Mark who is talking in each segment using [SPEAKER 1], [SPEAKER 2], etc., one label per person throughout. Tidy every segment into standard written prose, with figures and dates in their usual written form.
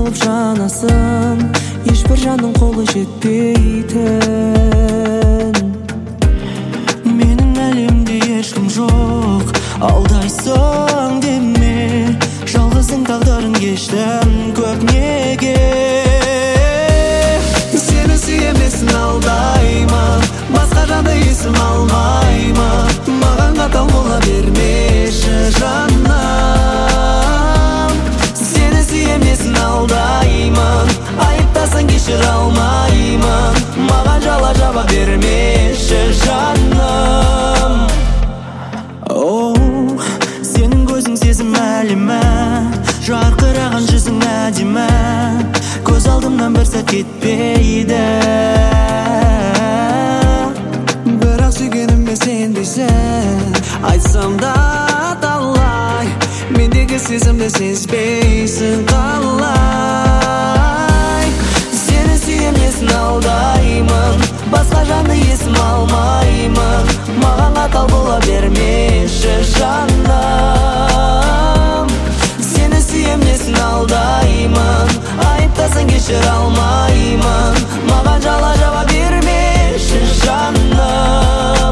[SPEAKER 1] болып жанасың, ешбір жанның қолы жетпейтін. Менің әлемде ешкім жоқ, алдайсың деме, жалғыздың тағдырын кештім көп неге. Сені сүйемесін алдаймын, басқа жанды есім алмаймын. Маған қатал бола бермеші жаным. Сені сүйемесін алдаймын, айыптасаң кешіре алмаймын. Маған жала жаба бермеші жаным. Оу, сенің көзің сезім әлемі, жарқыраған жүзің әдемі, көз алдымнан бір сәт кетпейді. Бірақ сүйгенімге сенбейсің, айтсам да талай, мендегі сезімді сезбейсің қалай. Сені сүйемесін алдаймын, басқа жанды есім алмаймын. Маған қатал бола бермеші жаным. Сені сүйемесін алдаймын, айыптасаң кешіре алмаймын. Маған жала жаба бермеші жаным.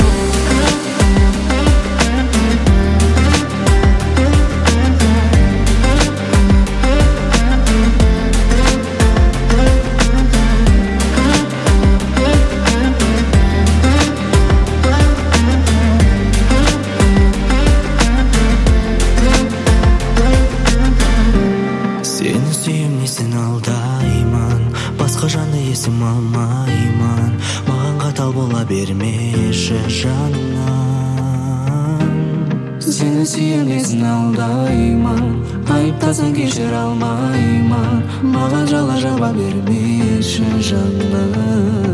[SPEAKER 1] Сені сүйемесін алдаймын, басқа жанды есім алмаймын. Маған қатал бола бермеші жаным. Сені сүйемесін алдаймын, айыптасаң кешіре алмаймын. Маған жала жаба бермеші жаным.